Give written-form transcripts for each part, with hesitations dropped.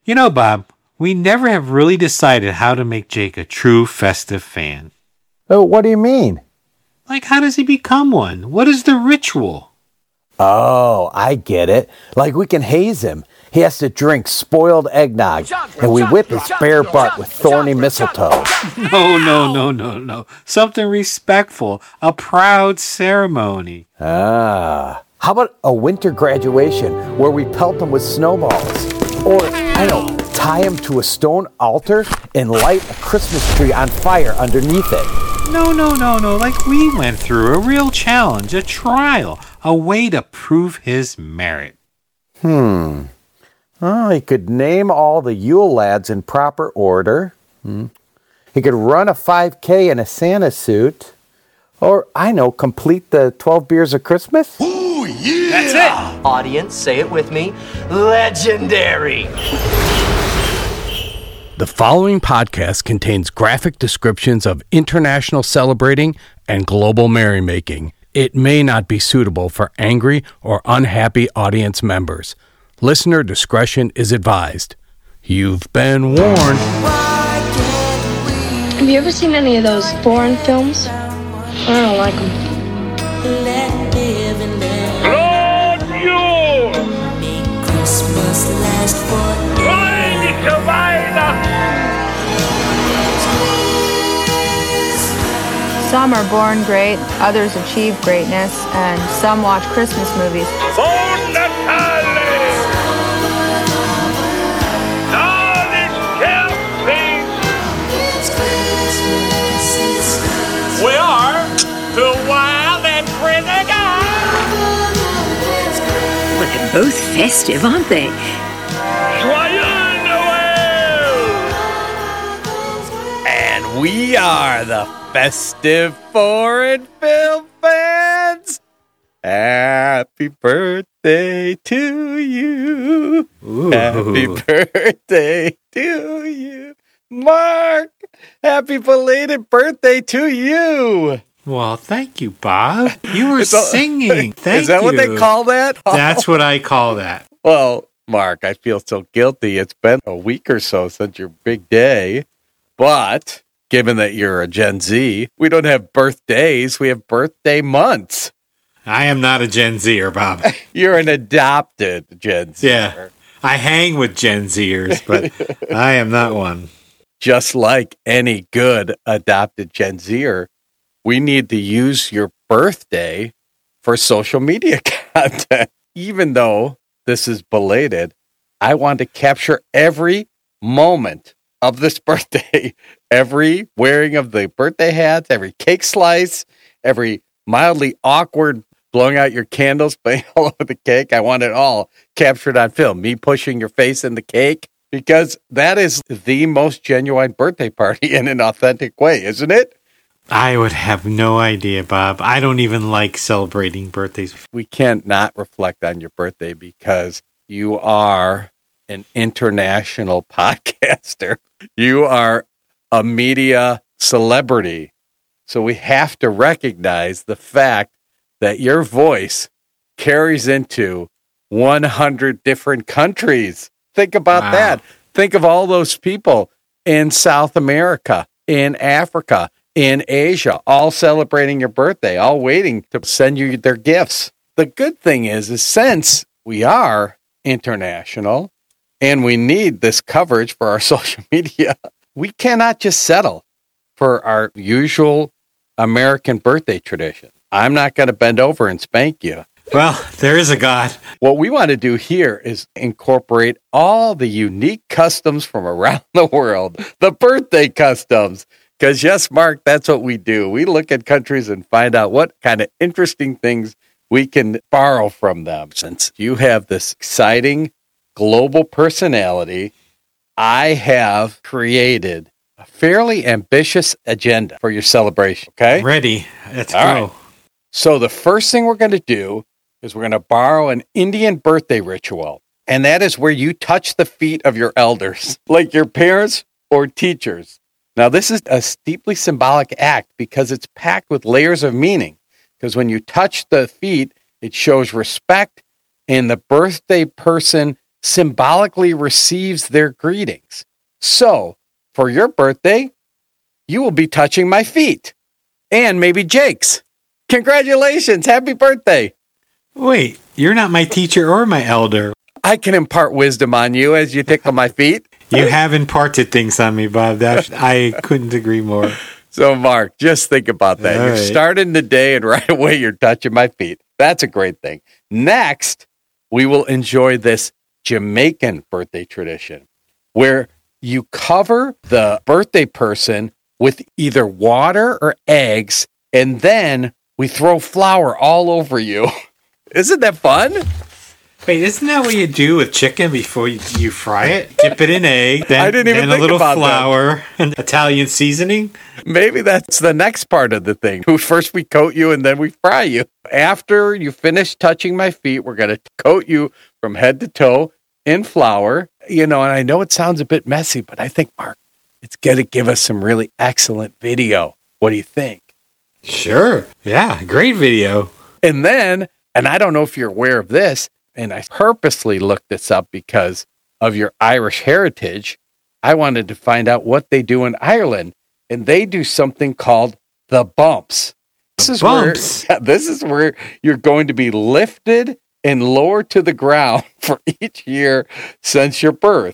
Bob, we never have really decided how to make Jake a true festive fan. Oh, what do you mean? Like, how does he become one? What is the ritual? Oh, I get it. Like, we can haze him. He has to drink spoiled eggnog, and we whip his bare butt with thorny mistletoe. No. Something respectful. A proud ceremony. Ah. How about a winter graduation where we pelt him with snowballs? Or, tie him to a stone altar and light a Christmas tree on fire underneath it. No. Like we went through a real challenge, a trial, a way to prove his merit. Oh, he could name all the Yule lads in proper order. He could run a 5K in a Santa suit. Or, complete the 12 beers of Christmas. Ooh, yeah! That's it! Audience, say it with me. Legendary! The following podcast contains graphic descriptions of international celebrating and global merrymaking. It may not be suitable for angry or unhappy audience members. Listener discretion is advised. You've been warned. Have you ever seen any of those foreign films? I don't like them. Some are born great, others achieve greatness, and some watch Christmas movies. We are the wild and crazy guys. Well, they're both festive, aren't they? Joyeux Noel! And we are the festive foreign film fans. Happy birthday to you. Ooh. Happy birthday to you. Mark, happy belated birthday to you. Well, thank you, Bob. You were singing. Thank you. Is that what they call that? That's what I call that. Well, Mark, I feel so guilty. It's been a week or so since your big day. But given that you're a Gen Z, we don't have birthdays. We have birthday months. I am not a Gen Zer, Bob. You're an adopted Gen Zer. Yeah. I hang with Gen Zers, but I am not one. Just like any good adopted Gen Zer, we need to use your birthday for social media content. Even though this is belated, I want to capture every moment of this birthday, every wearing of the birthday hats, every cake slice, every mildly awkward blowing out your candles, playing all over the cake. I want it all captured on film. Me pushing your face in the cake, because that is the most genuine birthday party in an authentic way, isn't it? I would have no idea, Bob. I don't even like celebrating birthdays. We can't not reflect on your birthday because you are an international podcaster. You are a media celebrity. So we have to recognize the fact that your voice carries into 100 different countries. Think about that. Think of all those people in South America, in Africa, in Asia, all celebrating your birthday, all waiting to send you their gifts. The good thing is since we are international and we need this coverage for our social media, we cannot just settle for our usual American birthday tradition. I'm not going to bend over and spank you. Well, there is a God. What we want to do here is incorporate all the unique customs from around the world, the birthday customs. Because yes, Mark, that's what we do. We look at countries and find out what kind of interesting things we can borrow from them. Since you have this exciting global personality, I have created a fairly ambitious agenda for your celebration. Okay? Ready. Let's go. Right. So the first thing we're going to do is we're going to borrow an Indian birthday ritual. And that is where you touch the feet of your elders, like your parents or teachers. Now, this is a deeply symbolic act because it's packed with layers of meaning. Because when you touch the feet, it shows respect, and the birthday person symbolically receives their greetings. So, for your birthday, you will be touching my feet. And maybe Jake's. Congratulations! Happy birthday! Wait, you're not my teacher or my elder. I can impart wisdom on you as you tickle my feet. You have imparted things on me, Bob. I couldn't agree more. So, Mark, just think about that. All You're right. starting the day, and right away you're touching my feet. That's a great thing. Next, we will enjoy this Jamaican birthday tradition where you cover the birthday person with either water or eggs, and then we throw flour all over you. Isn't that fun? Wait, isn't that what you do with chicken before you fry it? Dip it in egg, then, I didn't even then think a little about that. flour and Italian seasoning. Maybe that's the next part of the thing. First we coat you and then we fry you. After you finish touching my feet, we're going to coat you from head to toe in flour. And I know it sounds a bit messy, but I think, Mark, it's going to give us some really excellent video. What do you think? Sure. Yeah, great video. And then, and I don't know if you're aware of this, and I purposely looked this up because of your Irish heritage. I wanted to find out what they do in Ireland, and they do something called the bumps. This is where you're going to be lifted and lowered to the ground for each year since your birth.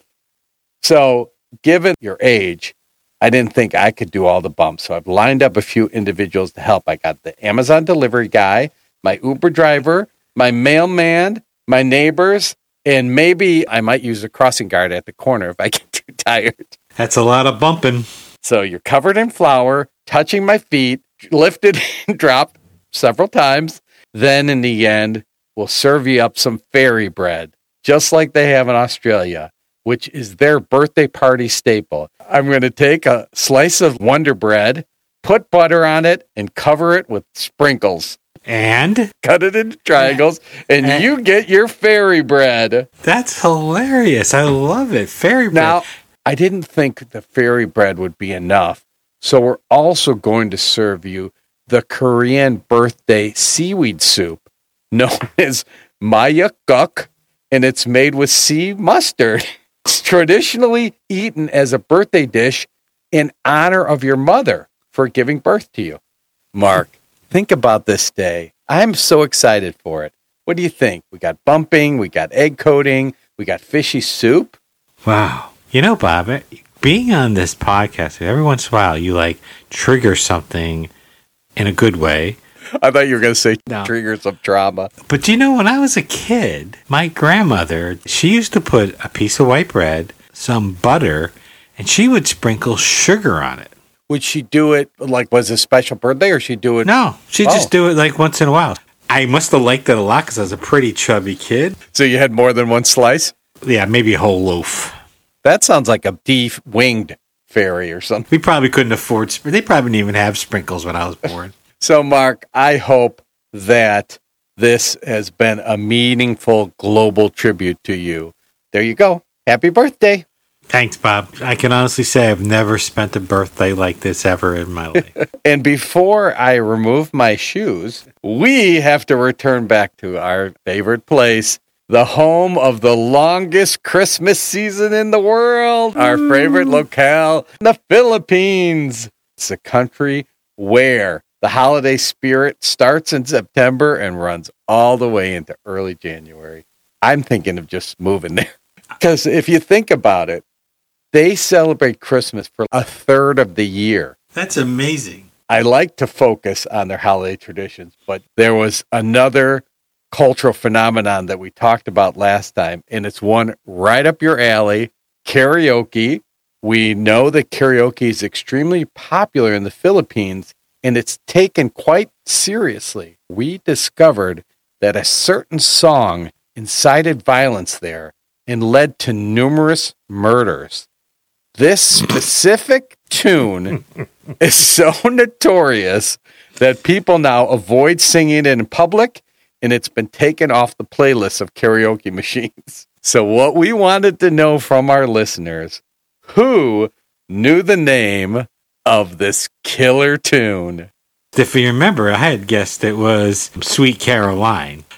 So, given your age, I didn't think I could do all the bumps. So I've lined up a few individuals to help. I got the Amazon delivery guy, my Uber driver, my mailman, my neighbors, and maybe I might use a crossing guard at the corner if I get too tired. That's a lot of bumping. So you're covered in flour, touching my feet, lifted and dropped several times. Then in the end, we'll serve you up some fairy bread, just like they have in Australia, which is their birthday party staple. I'm going to take a slice of Wonder Bread, put butter on it, and cover it with sprinkles. And? Cut it into triangles, and you get your fairy bread. That's hilarious. I love it. Fairy bread. Now, I didn't think the fairy bread would be enough, so we're also going to serve you the Korean birthday seaweed soup, known as mayakguk, and it's made with sea mustard. It's traditionally eaten as a birthday dish in honor of your mother for giving birth to you. Mark, think about this day. I'm so excited for it. What do you think? We got bumping, we got egg coating, we got fishy soup. Wow. Bob, being on this podcast, every once in a while, you trigger something in a good way. I thought you were going to say No. triggers some drama. But when I was a kid, my grandmother, she used to put a piece of white bread, some butter, and she would sprinkle sugar on it. Would she do it was it a special birthday, or she'd do it? No, she'd just do it once in a while. I must have liked it a lot because I was a pretty chubby kid. So you had more than one slice? Yeah, maybe a whole loaf. That sounds like a de-winged fairy or something. We probably couldn't afford, they probably didn't even have sprinkles when I was born. So, Mark, I hope that this has been a meaningful global tribute to you. There you go. Happy birthday. Thanks, Bob. I can honestly say I've never spent a birthday like this ever in my life. And before I remove my shoes, we have to return back to our favorite place, the home of the longest Christmas season in the world, our favorite locale, the Philippines. It's a country where the holiday spirit starts in September and runs all the way into early January. I'm thinking of just moving there. Because if you think about it, they celebrate Christmas for a third of the year. That's amazing. I like to focus on their holiday traditions, but there was another cultural phenomenon that we talked about last time, and it's one right up your alley, karaoke. We know that karaoke is extremely popular in the Philippines, and it's taken quite seriously. We discovered that a certain song incited violence there and led to numerous murders. This specific tune is so notorious that people now avoid singing it in public, and it's been taken off the playlist of karaoke machines. So what we wanted to know from our listeners, who knew the name of this killer tune? If you remember, I had guessed it was Sweet Caroline.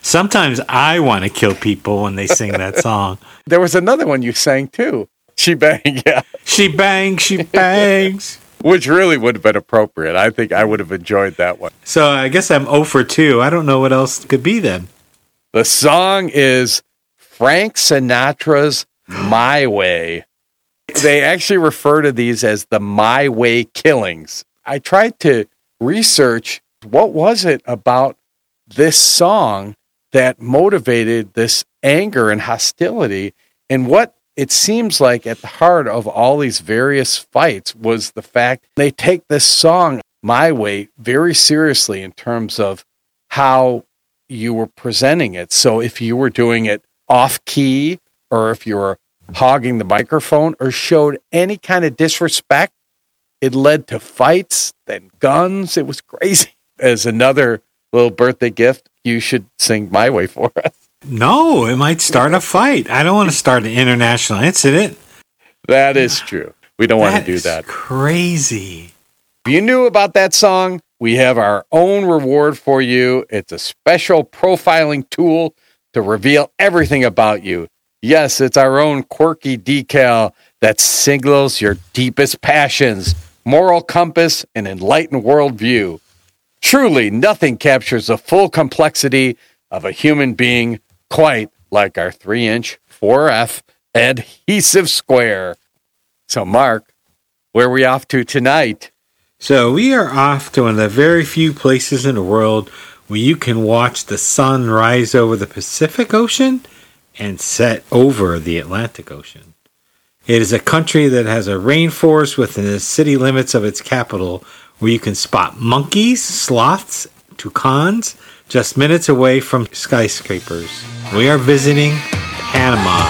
Sometimes I want to kill people when they sing that song. There was another one you sang too. She Bang, yeah. She bangs, she bangs. Which really would have been appropriate. I think I would have enjoyed that one. So I guess I'm 0 for 2. I don't know what else could be then. The song is Frank Sinatra's My Way. They actually refer to these as the My Way killings. I tried to research what was it about this song that motivated this anger and hostility, and what it seems like at the heart of all these various fights was the fact they take this song, My Way, very seriously in terms of how you were presenting it. So if you were doing it off key, or if you were hogging the microphone, or showed any kind of disrespect, it led to fights, then guns. It was crazy. As another little birthday gift, you should sing My Way for us. No, it might start a fight. I don't want to start an international incident. That is true. We don't want to do that. Crazy. If you knew about that song, we have our own reward for you. It's a special profiling tool to reveal everything about you. Yes, it's our own quirky decal that signals your deepest passions, moral compass, and enlightened worldview. Truly, nothing captures the full complexity of a human being quite like our 3-inch 4F adhesive square. So, Mark, where are we off to tonight? So we are off to one of the very few places in the world where you can watch the sun rise over the Pacific Ocean and set over the Atlantic Ocean. It is a country that has a rainforest within the city limits of its capital, where you can spot monkeys, sloths, toucans, just minutes away from skyscrapers. We are visiting Panama.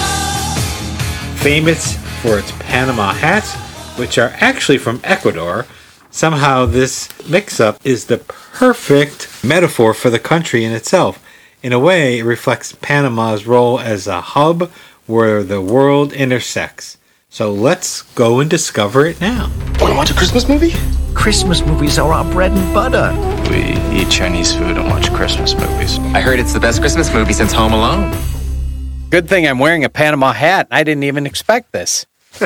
Famous for its Panama hats, which are actually from Ecuador. Somehow this mix-up is the perfect metaphor for the country in itself. In a way, it reflects Panama's role as a hub where the world intersects. So let's go and discover it now. Want to watch a Christmas movie? Christmas movies are our bread and butter. We eat Chinese food and watch Christmas movies. I heard it's the best Christmas movie since Home Alone. Good thing I'm wearing a Panama hat. I didn't even expect this.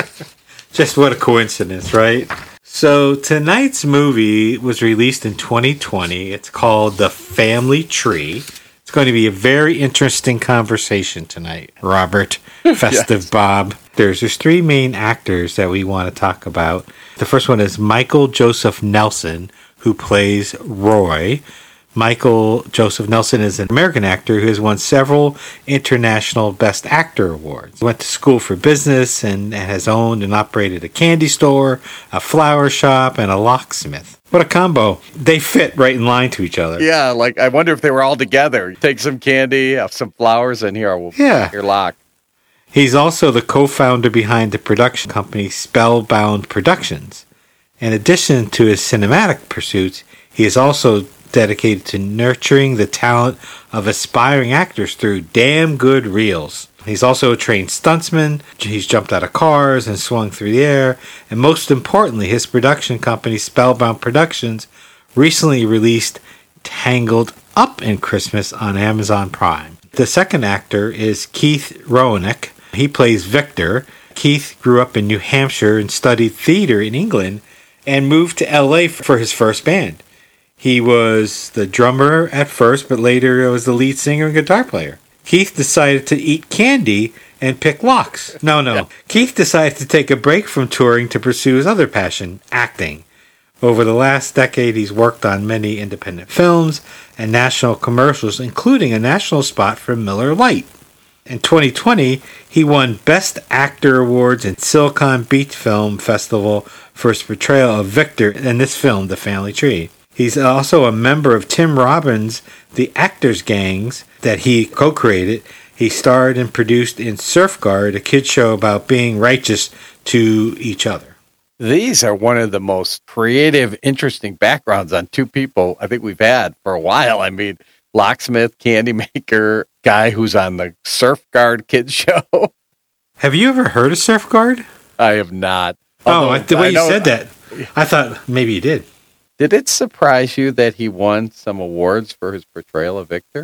Just what a coincidence, right? So tonight's movie was released in 2020. It's called The Family Tree. It's going to be a very interesting conversation tonight, Robert, Festive yes. Bob. There's 3 main actors that we want to talk about. The first one is Michael Joseph Nelson, who plays Roy. Michael Joseph Nelson is an American actor who has won several international Best Actor awards. He went to school for business and has owned and operated a candy store, a flower shop, and a locksmith. What a combo. They fit right in line to each other. Yeah, like I wonder if they were all together. Take some candy, have some flowers, and here, you're locked. He's also the co-founder behind the production company Spellbound Productions. In addition to his cinematic pursuits, he is also dedicated to nurturing the talent of aspiring actors through damn good reels. He's also a trained stuntsman. He's jumped out of cars and swung through the air. And most importantly, his production company, Spellbound Productions, recently released Tangled Up in Christmas on Amazon Prime. The second actor is Keith Rowenick. He plays Victor. Keith grew up in New Hampshire and studied theater in England and moved to LA for his first band. He was the drummer at first, but later was the lead singer and guitar player. Keith decided to eat candy and pick locks. No. Keith decided to take a break from touring to pursue his other passion, acting. Over the last decade, he's worked on many independent films and national commercials, including a national spot for Miller Lite. In 2020, he won Best Actor awards in Silicon Beach Film Festival for his portrayal of Victor in this film, The Family Tree. He's also a member of Tim Robbins' The Actors Gangs that he co-created. He starred and produced in Surf Guard, a kid show about being righteous to each other. These are one of the most creative, interesting backgrounds on 2 people I think we've had for a while. I mean, locksmith, candy maker, guy who's on the Surf Guard kids show. Have you ever heard of Surf Guard? I have not. The way you said that, I thought maybe you did. Did it surprise you that he won some awards for his portrayal of Victor?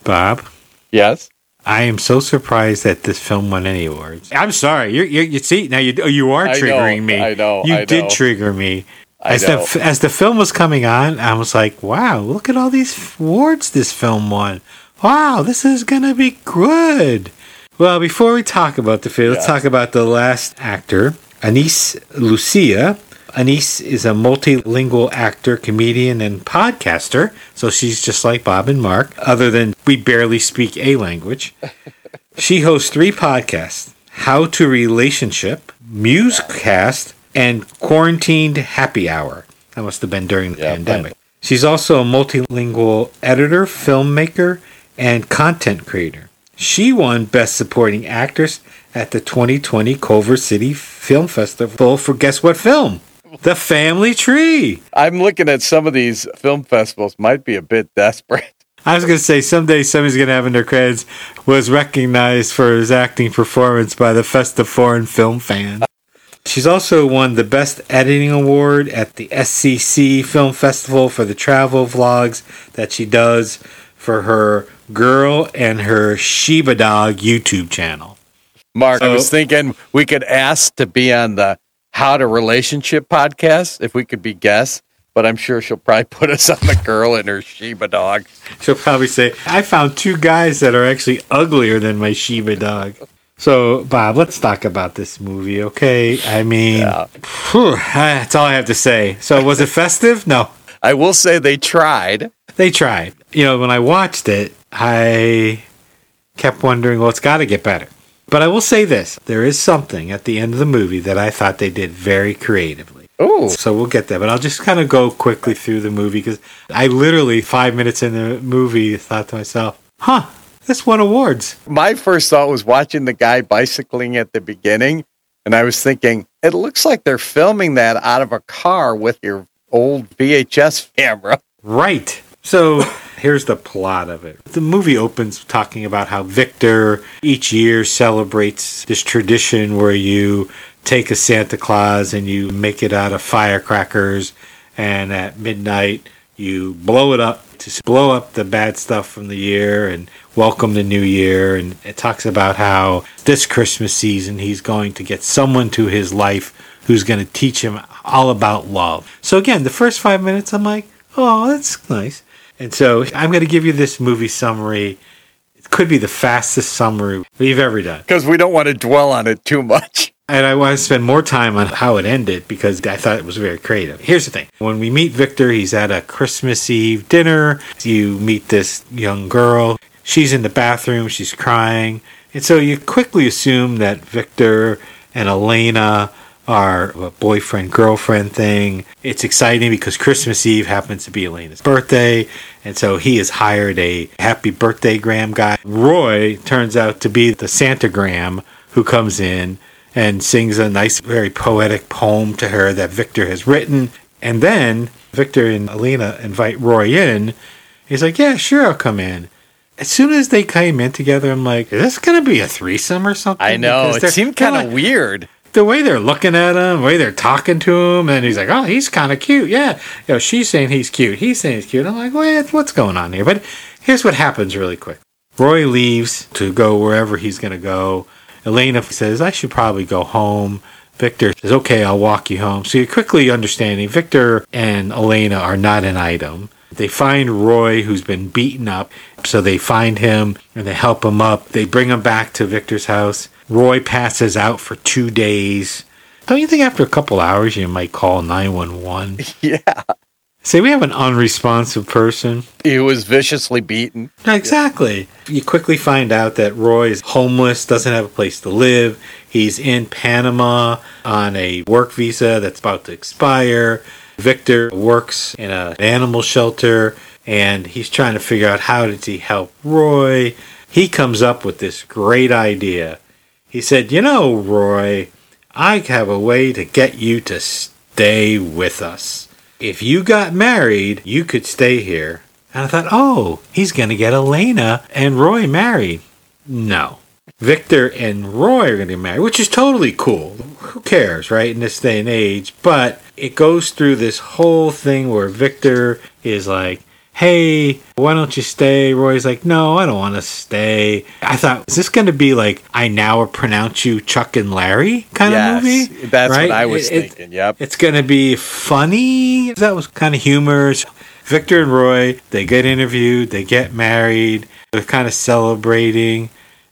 Bob? Yes? I am so surprised that this film won any awards. I'm sorry. You see, now you are triggering me. I know. You did trigger me. I know. As the film was coming on, I was like, wow, look at all these awards this film won. Wow, this is going to be good. Well, before we talk about the film, let's talk about the last actor, Anis Lucia. Anis is a multilingual actor, comedian, and podcaster. So she's just like Bob and Mark, other than we barely speak a language. She hosts 3 podcasts, How to Relationship, Musecast, and Quarantined Happy Hour. That must have been during the pandemic. She's also a multilingual editor, filmmaker, and content creator. She won Best Supporting Actress at the 2020 Culver City Film Festival for guess what film? The Family Tree. I'm looking at some of these film festivals, might be a bit desperate. I was going to say, someday somebody's going to have in their credits, was recognized for his acting performance by the Festa Foreign Film Fan. She's also won the Best Editing Award at the SCC Film Festival for the travel vlogs that she does for her girl and her Shiba Dog YouTube channel. Mark, I was thinking we could ask to be on the How to Relationship podcast, if we could be guests, but I'm sure she'll probably put us on the girl and her Shiba Dog. She'll probably say, I found 2 guys that are actually uglier than my Shiba Dog. So, Bob, let's talk about this movie, okay? I mean, that's all I have to say. So, was it festive? No. I will say they tried. They tried. You know, when I watched it, I kept wondering, well, it's got to get better. But I will say this. There is something at the end of the movie that I thought they did very creatively. Oh. So we'll get there. But I'll just kind of go quickly through the movie because I literally, 5 minutes in the movie, thought to myself, this won awards. My first thought was watching the guy bicycling at the beginning, and I was thinking, it looks like they're filming that out of a car with your old VHS camera. Right. So here's the plot of it. The movie opens talking about how Victor each year celebrates this tradition where you take a Santa Claus and you make it out of firecrackers, and at midnight you blow it up to blow up the bad stuff from the year and welcome the new year. And it talks about how this Christmas season he's going to get someone to his life who's going to teach him all about love. So again, the first 5 minutes I'm like, oh, that's nice. And so I'm going to give you this movie summary. It could be the fastest summary we've ever done. Because we don't want to dwell on it too much. And I want to spend more time on how it ended because I thought it was very creative. Here's the thing. When we meet Victor, he's at a Christmas Eve dinner. You meet this young girl. She's in the bathroom. She's crying. And so you quickly assume that Victor and Elena are a boyfriend-girlfriend thing. It's exciting because Christmas Eve happens to be Elena's birthday, and so he has hired a happy birthday-gram guy. Roy turns out to be the Santa-gram who comes in and sings a nice, very poetic poem to her that Victor has written. And then Victor and Elena invite Roy in. He's like, yeah, sure, I'll come in. As soon as they came in together, I'm like, is this going to be a threesome or something? I know, it seemed kind of weird. The way they're looking at him, the way they're talking to him, and he's like, oh, he's kind of cute. Yeah. You know, she's saying he's cute. He's saying he's cute. I'm like, what's going on here? But here's what happens really quick. Roy leaves to go wherever he's going to go. Elena says, I should probably go home. Victor says, okay, I'll walk you home. So you're quickly understanding Victor and Elena are not an item. They find Roy, who's been beaten up. So they find him and they help him up. They bring him back to Victor's house. Roy passes out for 2 days. Don't you think after a couple hours you might call 911? Yeah. Say, we have an unresponsive person. He was viciously beaten. Exactly. You quickly find out that Roy is homeless, doesn't have a place to live. He's in Panama on a work visa that's about to expire. Victor works in an animal shelter, and he's trying to figure out how does he help Roy. He comes up with this great idea. He said, you know, Roy, I have a way to get you to stay with us. If you got married, you could stay here. And I thought, oh, he's going to get Elena and Roy married. No. Victor and Roy are going to get married, which is totally cool. Who cares, right, in this day and age? But it goes through this whole thing where Victor is like, hey, why don't you stay? Roy's like, no, I don't want to stay. I thought, is this going to be like, I now pronounce you Chuck and Larry kind of movie? That's right? What I was thinking, yep. It's going to be funny. That was kind of humorous. Victor and Roy, they get interviewed, they get married, they're kind of celebrating,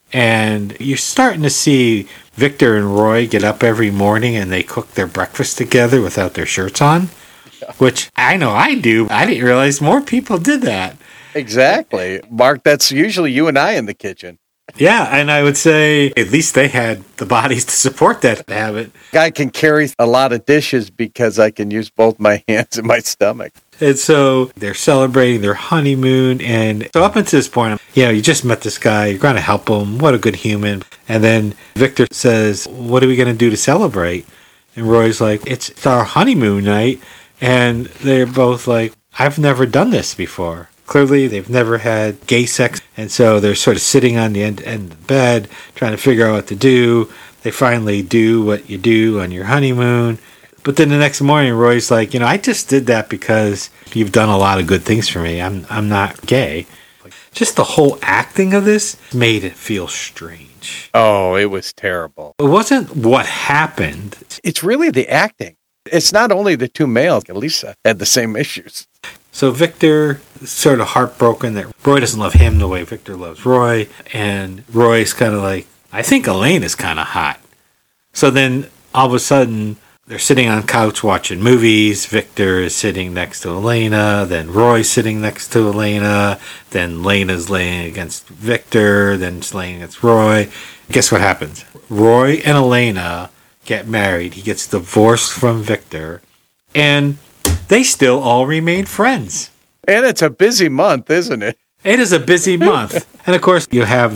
and you're starting to see Victor and Roy get up every morning and they cook their breakfast together without their shirts on, which I know I do. I didn't realize more people did that. Exactly. Mark, that's usually you and I in the kitchen. Yeah, and I would say at least they had the bodies to support that habit. I can carry a lot of dishes because I can use both my hands and my stomach. And so they're celebrating their honeymoon. And so up until this point, you just met this guy. You're going to help him. What a good human. And then Victor says, what are we going to do to celebrate? And Roy's like, it's our honeymoon night. And they're both like, I've never done this before. Clearly, they've never had gay sex. And so they're sort of sitting on the end of the bed, trying to figure out what to do. They finally do what you do on your honeymoon. But then the next morning, Roy's like, I just did that because you've done a lot of good things for me. I'm not gay. Just the whole acting of this made it feel strange. Oh, it was terrible. It wasn't what happened. It's really the acting. It's not only the two males. Lisa had the same issues. So Victor is sort of heartbroken that Roy doesn't love him the way Victor loves Roy. And Roy's kind of like, I think Elaine is kind of hot. So then all of a sudden, they're sitting on couch watching movies. Victor is sitting next to Elena. Then Roy's sitting next to Elena. Then Lena's laying against Victor. Then she's laying against Roy. Guess what happens? Roy and Elena get married. He gets divorced from Victor. And they still all remain friends. And it's a busy month, isn't it? It is a busy month. And of course, you have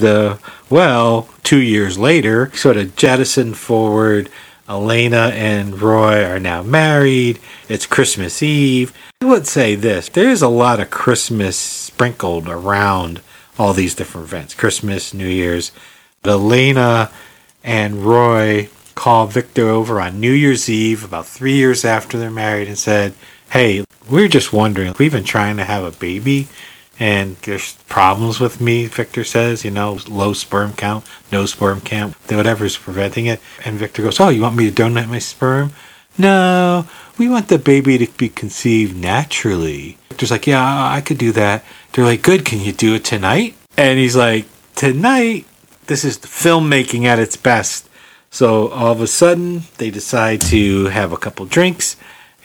2 years later, sort of jettison forward. Elena and Roy are now married. It's Christmas Eve. I would say this. There's a lot of Christmas sprinkled around all these different events. Christmas, New Year's. Elena and Roy called Victor over on New Year's Eve about 3 years after they're married and said, hey, we're just wondering, we've been trying to have a baby and there's problems with me, Victor says, low sperm count, no sperm count, whatever's preventing it. And Victor goes, oh, you want me to donate my sperm? No, we want the baby to be conceived naturally. Victor's like, yeah, I could do that. They're like, good, can you do it tonight? And he's like, tonight? This is filmmaking at its best. So all of a sudden, they decide to have a couple drinks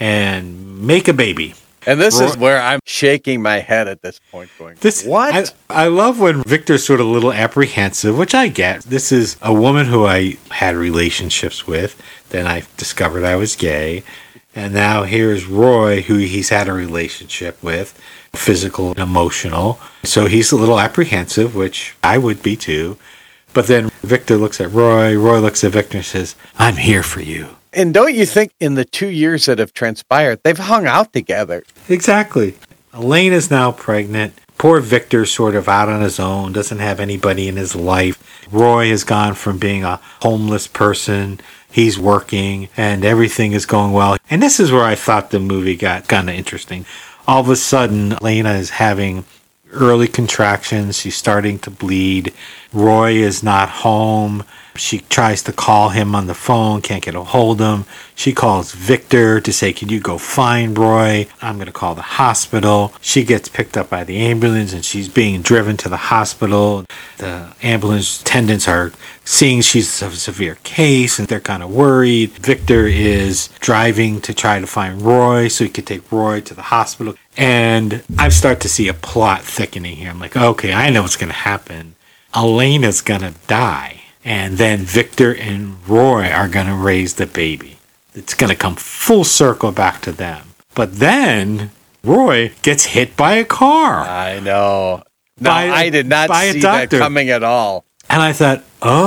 and make a baby. And this is where I'm shaking my head at this point going, what? I love when Victor's sort of a little apprehensive, which I get. This is a woman who I had relationships with. Then I discovered I was gay. And now here's Roy, who he's had a relationship with, physical and emotional. So he's a little apprehensive, which I would be too. But then Victor looks at Roy. Roy looks at Victor and says, I'm here for you. And don't you think in the 2 years that have transpired, they've hung out together? Exactly. Elaine is now pregnant. Poor Victor's sort of out on his own, doesn't have anybody in his life. Roy has gone from being a homeless person. He's working and everything is going well. And this is where I thought the movie got kind of interesting. All of a sudden, Elena is having early contractions. She's starting to bleed. Roy is not home. She tries to call him on the phone, can't get a hold of him. She calls Victor to say, can you go find Roy? I'm going to call the hospital. She gets picked up by the ambulance and she's being driven to the hospital. The ambulance attendants are seeing she's a severe case and they're kind of worried. Victor is driving to try to find Roy so he could take Roy to the hospital. And I start to see a plot thickening here. I'm like, okay, I know what's going to happen. Elena's going to die. And then Victor and Roy are going to raise the baby. It's going to come full circle back to them. But then Roy gets hit by a car. I know. No, I did not see that coming at all. And I thought,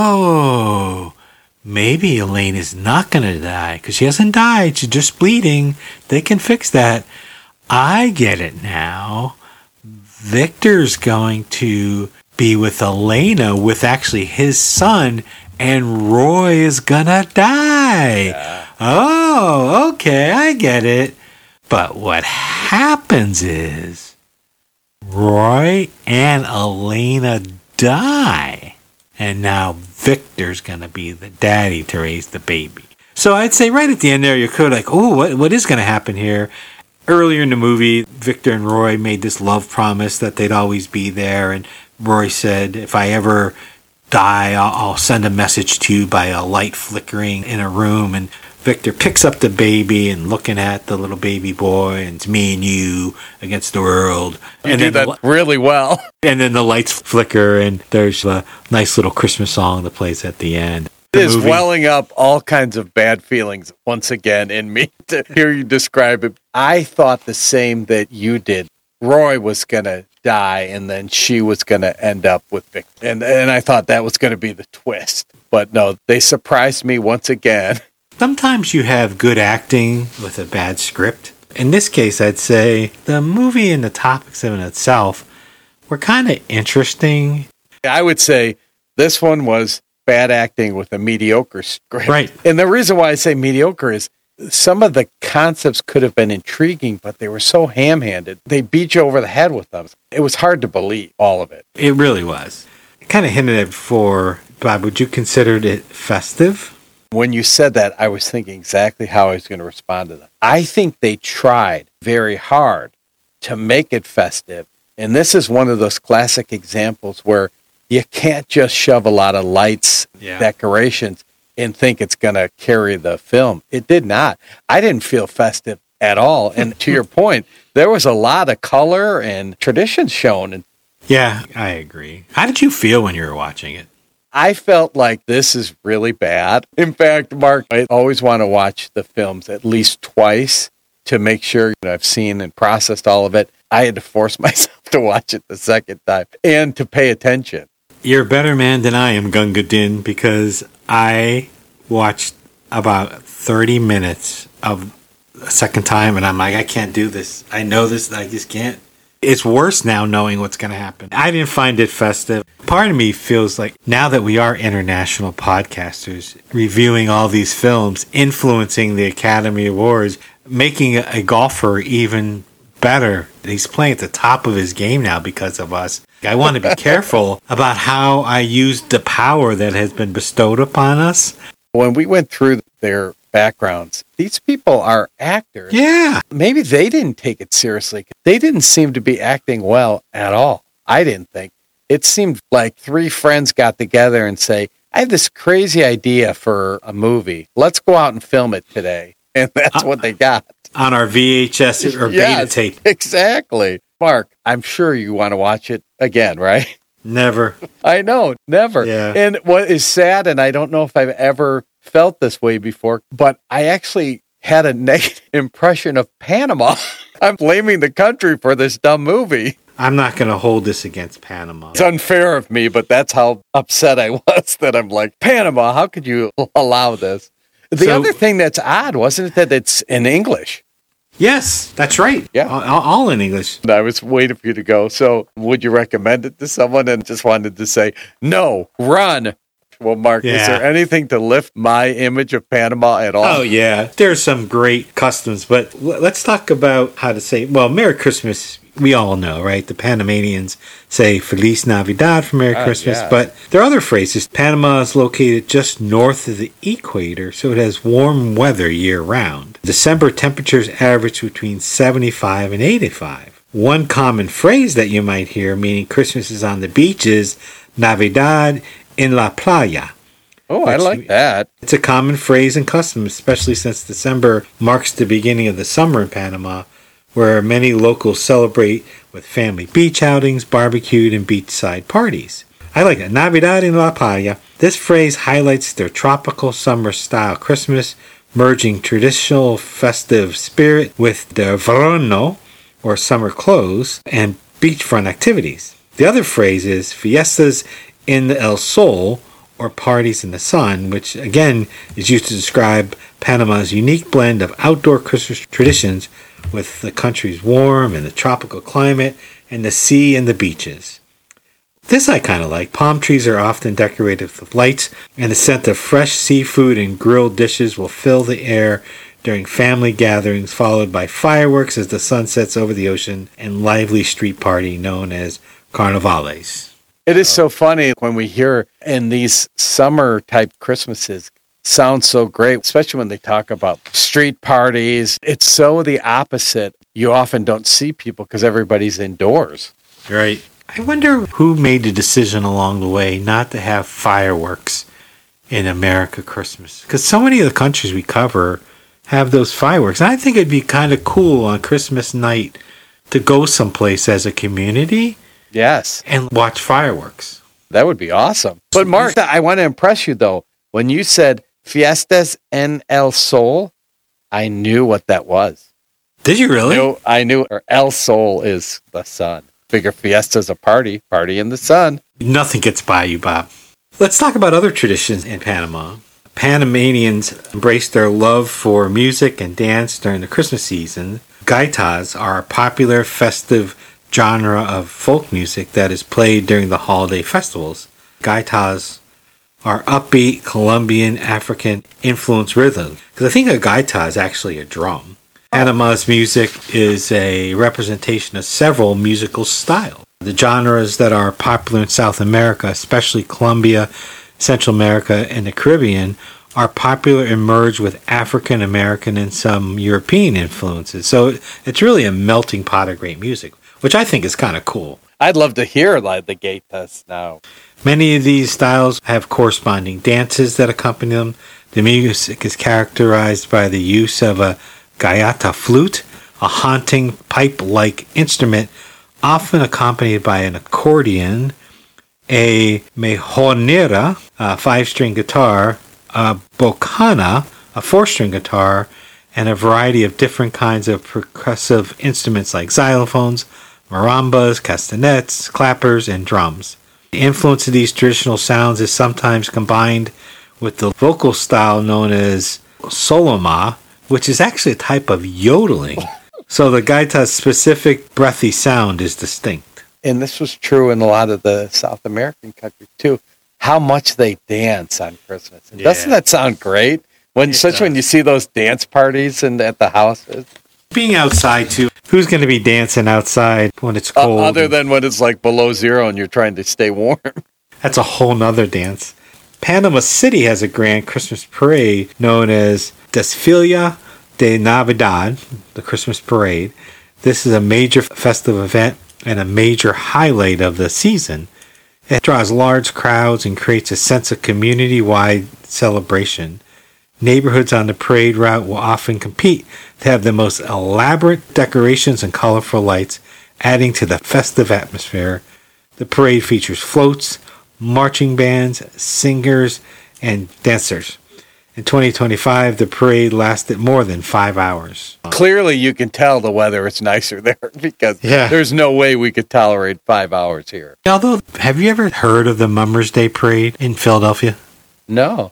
oh, maybe Elaine is not going to die because she hasn't died. She's just bleeding. They can fix that. I get it now. Victor's going to be with Elena with actually his son, and Roy is gonna die. Yeah. Oh, okay, I get it. But what happens is Roy and Elena die. And now Victor's going to be the daddy to raise the baby. So I'd say right at the end there, you're kind of like, oh, what is going to happen here? Earlier in the movie, Victor and Roy made this love promise that they'd always be there. And Roy said, if I ever die, I'll send a message to you by a light flickering in a room. And Victor picks up the baby and looking at the little baby boy, and it's me and you against the world. You do that really well. And then the lights flicker, and there's a nice little Christmas song that plays at the end. It is welling up all kinds of bad feelings once again in me to hear you describe it. I thought the same that you did. Roy was going to die, and then she was going to end up with Victor. And I thought that was going to be the twist. But no, they surprised me once again. Sometimes you have good acting with a bad script. In this case, I'd say the movie and the topics in itself were kind of interesting. I would say this one was bad acting with a mediocre script. Right. And the reason why I say mediocre is some of the concepts could have been intriguing, but they were so ham-handed. They beat you over the head with them. It was hard to believe, all of it. It really was. I kind of hinted at it before, Bob, would you consider it festive? When you said that, I was thinking exactly how I was going to respond to that. I think they tried very hard to make it festive. And this is one of those classic examples where you can't just shove a lot of lights, decorations, and think it's going to carry the film. It did not. I didn't feel festive at all. And to your point, there was a lot of color and tradition shown. Yeah, I agree. How did you feel when you were watching it? I felt like this is really bad. In fact, Mark, I always want to watch the films at least twice to make sure I've seen and processed all of it. I had to force myself to watch it the second time and to pay attention. You're a better man than I am, Gunga Din, because I watched about 30 minutes of a second time, and I'm like, I can't do this. I know this, I just can't. It's worse now knowing what's going to happen. I didn't find it festive. Part of me feels like now that we are international podcasters, reviewing all these films, influencing the Academy Awards, making a golfer even better. He's playing at the top of his game now because of us. I want to be careful about how I use the power that has been bestowed upon us. When we went through their backgrounds, these people are actors. Yeah. Maybe they didn't take it seriously. They didn't seem to be acting well at all. I didn't think. It seemed like three friends got together and say, I have this crazy idea for a movie. Let's go out and film it today. And that's what they got. On our VHS or beta tape. Exactly. Mark, I'm sure you want to watch it again, right? Never. I know, never. Yeah. And what is sad, and I don't know if I've ever felt this way before, but I actually had a negative impression of Panama. I'm blaming the country for this dumb movie. I'm not going to hold this against Panama. It's unfair of me, but that's how upset I was that I'm like, Panama, how could you allow this? The other thing that's odd, wasn't it, that it's in English? Yes, that's right. Yeah. All in English. I was waiting for you to go. So would you recommend it to someone? And just wanted to say, no, run. Well, Mark, is there anything to lift my image of Panama at all? Oh, yeah. There's some great customs, but let's talk about how to say, well, Merry Christmas. We all know, right? The Panamanians say Feliz Navidad for Merry Christmas, but there are other phrases. Panama is located just north of the equator, so it has warm weather year-round. December temperatures average between 75 and 85. One common phrase that you might hear, meaning Christmas is on the beach, is Navidad en la playa. Oh, I like that. It's a common phrase and custom, especially since December marks the beginning of the summer in Panama, where many locals celebrate with family beach outings, barbecued, and beachside parties. I like it. Navidad en la playa. This phrase highlights their tropical summer-style Christmas, merging traditional festive spirit with the verano, or summer clothes, and beachfront activities. The other phrase is fiestas en el sol, or parties in the sun, which again is used to describe Panama's unique blend of outdoor Christmas traditions with the country's warm and the tropical climate and the sea and the beaches. This I kind of like. Palm trees are often decorated with lights, and the scent of fresh seafood and grilled dishes will fill the air during family gatherings, followed by fireworks as the sun sets over the ocean, and lively street party known as carnavales. It is so funny when we hear in these summer type Christmases sounds so great, especially when they talk about street parties. It's so the opposite. You often don't see people because everybody's indoors. Right. I wonder who made the decision along the way not to have fireworks in America Christmas. Because so many of the countries we cover have those fireworks. And I think it'd be kind of cool on Christmas night to go someplace as a community. Yes. And watch fireworks. That would be awesome. But Mark, I want to impress you though. When you said Fiestas en el Sol, I knew what that was. Did you really? I knew or El Sol is the sun. Figure Fiesta's a party in the sun. Nothing gets by you, Bob. Let's talk about other traditions in Panama. Panamanians embrace their love for music and dance during the Christmas season. Gaitas are a popular festive genre of folk music that is played during the holiday festivals. Gaitas are upbeat Colombian African influenced rhythm. Because I think a gaita is actually a drum. Panama's music is a representation of several musical styles. The genres that are popular in South America, especially Colombia, Central America, and the Caribbean, are popular and merge with African American and some European influences. So it's really a melting pot of great music, which I think is kind of cool. I'd love to hear like the gaitas now. Many of these styles have corresponding dances that accompany them. The music is characterized by the use of a gaita flute, a haunting pipe-like instrument, often accompanied by an accordion, a mejornera, a 5-string guitar, a bocana, a 4-string guitar, and a variety of different kinds of percussive instruments like xylophones, marambas, castanets, clappers, and drums. The influence of these traditional sounds is sometimes combined with the vocal style known as soloma, which is actually a type of yodeling. So the gaita's specific breathy sound is distinct. And this was true in a lot of the South American countries too. How much they dance on Christmas. And doesn't that sound great? When you see those dance parties at the houses. Being outside too. Who's going to be dancing outside when it's cold? Other than when it's like below zero and you're trying to stay warm. That's a whole nother dance. Panama City has a grand Christmas parade known as Desfile de Navidad, the Christmas parade. This is a major festive event and a major highlight of the season. It draws large crowds and creates a sense of community-wide celebration. Neighborhoods on the parade route will often compete to have the most elaborate decorations and colorful lights, adding to the festive atmosphere. The parade features floats, marching bands, singers, and dancers. In 2025, the parade lasted more than 5 hours. Clearly, you can tell the weather is nicer there because there's no way we could tolerate 5 hours here. Although, have you ever heard of the Mummers Day Parade in Philadelphia? No.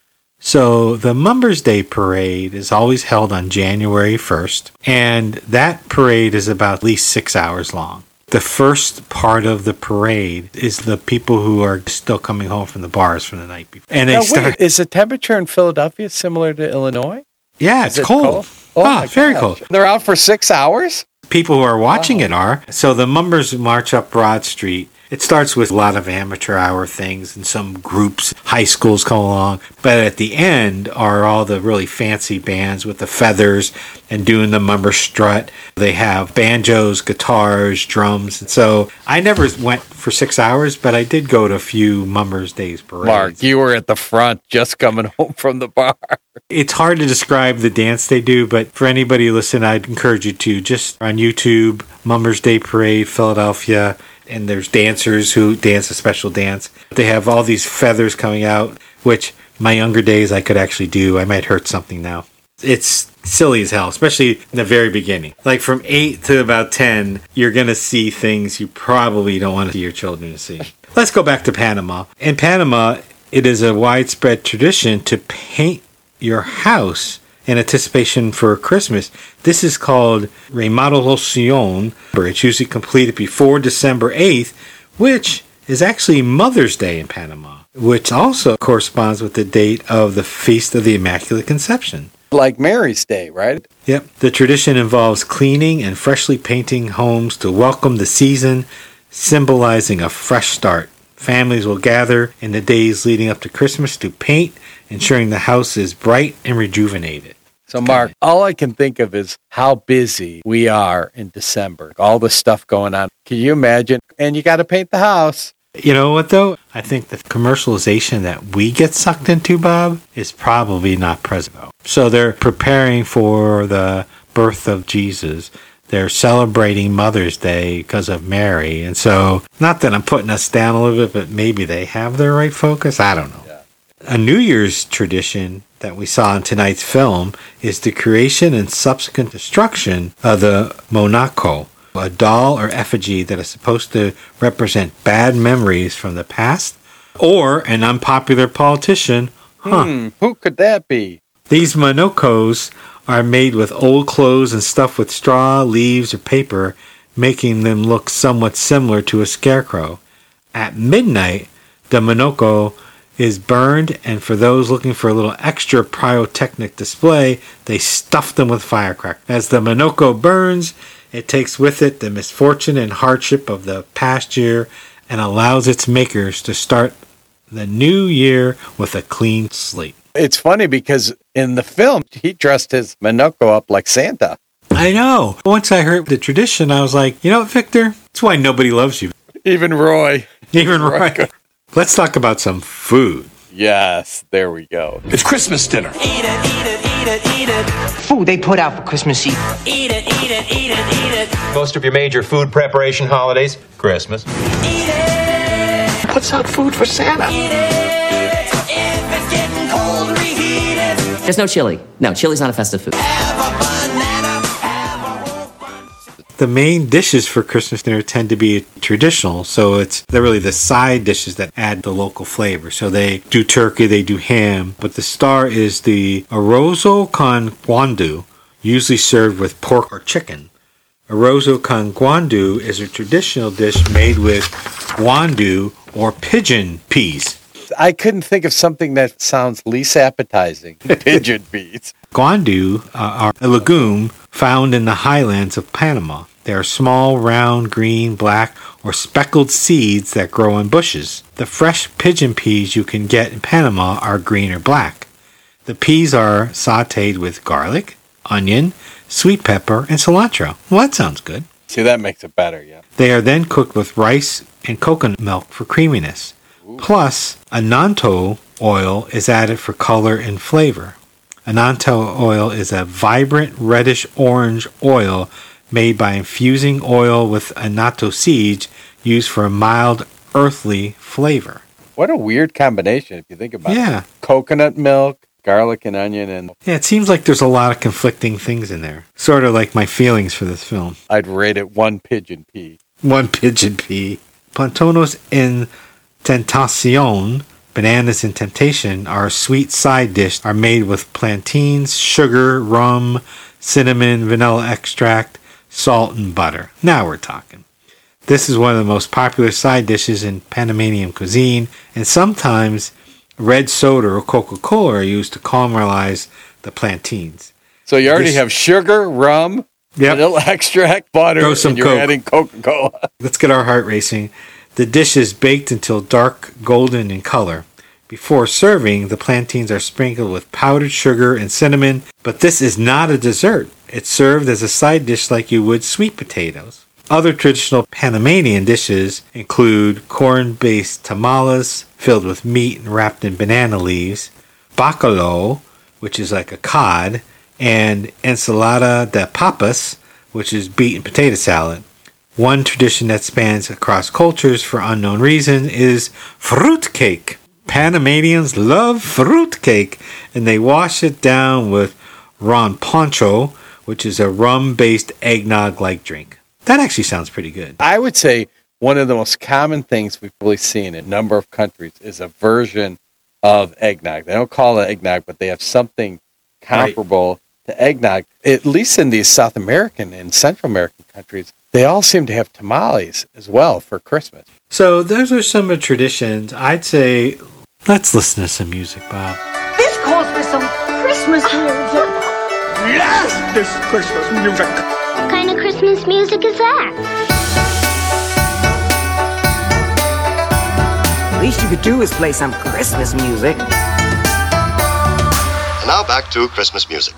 So the Mummers Day Parade is always held on January 1st, and that parade is about at least 6 hours long. The first part of the parade is the people who are still coming home from the bars from the night before. And is the temperature in Philadelphia similar to Illinois? Yeah, it's cold. It's very cold. They're out for 6 hours? People who are watching it are. So the Mummers march up Broad Street. It starts with a lot of amateur hour things and some groups, high schools come along. But at the end are all the really fancy bands with the feathers and doing the Mummer strut. They have banjos, guitars, drums. And so I never went for 6 hours, but I did go to a few Mummers Days parades. Mark, you were at the front just coming home from the bar. It's hard to describe the dance they do, but for anybody listening, I'd encourage you to just on YouTube, Mummers Day Parade, Philadelphia. And there's dancers who dance a special dance. They have all these feathers coming out, which my younger days I could actually do. I might hurt something now. It's silly as hell, especially in the very beginning. Like from 8 to about 10, you're going to see things you probably don't want to see your children to see. Let's go back to Panama. In Panama, it is a widespread tradition to paint your house in anticipation for Christmas. This is called remodelación. It's usually completed before December 8th, which is actually Mother's Day in Panama, which also corresponds with the date of the Feast of the Immaculate Conception. Like Mary's Day, right? Yep. The tradition involves cleaning and freshly painting homes to welcome the season, symbolizing a fresh start. Families will gather in the days leading up to Christmas to paint, ensuring the house is bright and rejuvenated. So, Mark, all I can think of is how busy we are in December. All the stuff going on. Can you imagine? And you got to paint the house. You know what, though? I think the commercialization that we get sucked into, Bob, is probably not present. So they're preparing for the birth of Jesus. They're celebrating Mother's Day because of Mary. And so, not that I'm putting us down a little bit, but maybe they have their right focus. I don't know. Yeah. A New Year's tradition that we saw in tonight's film is the creation and subsequent destruction of the Monako, a doll or effigy that is supposed to represent bad memories from the past, or an unpopular politician. Who could that be? These Monokos are made with old clothes and stuffed with straw, leaves, or paper, making them look somewhat similar to a scarecrow. At midnight, the Monoko is burned, and for those looking for a little extra pyrotechnic display, they stuff them with firecrackers. As the Monoko burns, it takes with it the misfortune and hardship of the past year and allows its makers to start the new year with a clean slate. It's funny because in the film, he dressed his Monoko up like Santa. I know. Once I heard the tradition, I was like, you know what, Victor? That's why nobody loves you. Even Roy. Even Roy. Let's talk about some food. Yes, there we go. It's Christmas dinner. Eat it, eat it, eat it, eat it. Food they put out for Christmas Eve. Eat it, eat it, eat it, eat it. Most of your major food preparation holidays, Christmas. Eat it. Puts out food for Santa. Eat it. If it's getting cold, reheat it. There's no chili. No, chili's not a festive food. The main dishes for Christmas dinner tend to be traditional, so they're really the side dishes that add the local flavor. So they do turkey, they do ham, but the star is the arroz con guandu, usually served with pork or chicken. Arroz con guandu is a traditional dish made with guandu or pigeon peas. I couldn't think of something that sounds least appetizing. Pigeon peas. Guandu are a legume found in the highlands of Panama. They are small, round, green, black, or speckled seeds that grow in bushes. The fresh pigeon peas you can get in Panama are green or black. The peas are sautéed with garlic, onion, sweet pepper, and cilantro. Well, that sounds good. See, that makes it better, yeah. They are then cooked with rice and coconut milk for creaminess. Ooh. Plus, Ananto oil is added for color and flavor. Ananto oil is a vibrant reddish-orange oil made by infusing oil with annatto seeds used for a mild, earthly flavor. What a weird combination if you think about it. Yeah. Coconut milk, garlic and onion. And yeah, it seems like there's a lot of conflicting things in there. Sort of like my feelings for this film. I'd rate it one pigeon pea. One pigeon pea. Plantonos en Tentacion, bananas in temptation, are a sweet side dish. Are made with plantains, sugar, rum, cinnamon, vanilla extract, salt, and butter. Now we're talking. This is one of the most popular side dishes in Panamanian cuisine, and sometimes red soda or Coca-Cola are used to caramelize the plantains. So you already have sugar, rum, vanilla extract, butter, and you're adding Coca-Cola. Let's get our heart racing. The dish is baked until dark golden in color. Before serving, the plantains are sprinkled with powdered sugar and cinnamon, but this is not a dessert. It's served as a side dish like you would sweet potatoes. Other traditional Panamanian dishes include corn-based tamales filled with meat and wrapped in banana leaves, bacalao, which is like a cod, and ensalada de papas, which is beet potato salad. One tradition that spans across cultures for unknown reason is fruit cake. Panamanians love fruit cake, and they wash it down with ron poncho, which is a rum-based eggnog-like drink. That actually sounds pretty good. I would say one of the most common things we've really seen in a number of countries is a version of eggnog. They don't call it eggnog, but they have something comparable to eggnog. At least in these South American and Central American countries, they all seem to have tamales as well for Christmas. So those are some of the traditions. I'd say let's listen to some music, Bob. This calls for some Christmas music. Yes, this Christmas music. What kind of Christmas music is that? The least you could do is play some Christmas music. Now back to Christmas music.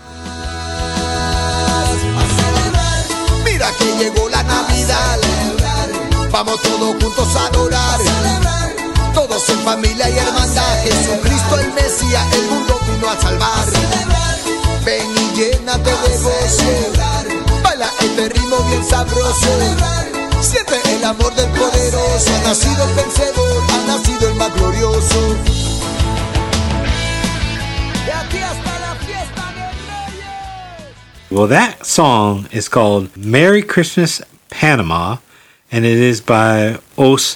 Mira que llegó la Navidad. Vamos todos juntos a adorar. Todos en familia y hermandad. Jesucristo el Mesías, el mundo vino a salvar. Ven y llénate de gozo. Baila este ritmo bien sabroso. Siente el amor del poderoso. Ha nacido el vencedor, ha nacido el más glorioso. De aquí hasta la fiesta de Reyes. Well, that song is called Merry Christmas Panama, and it is by Os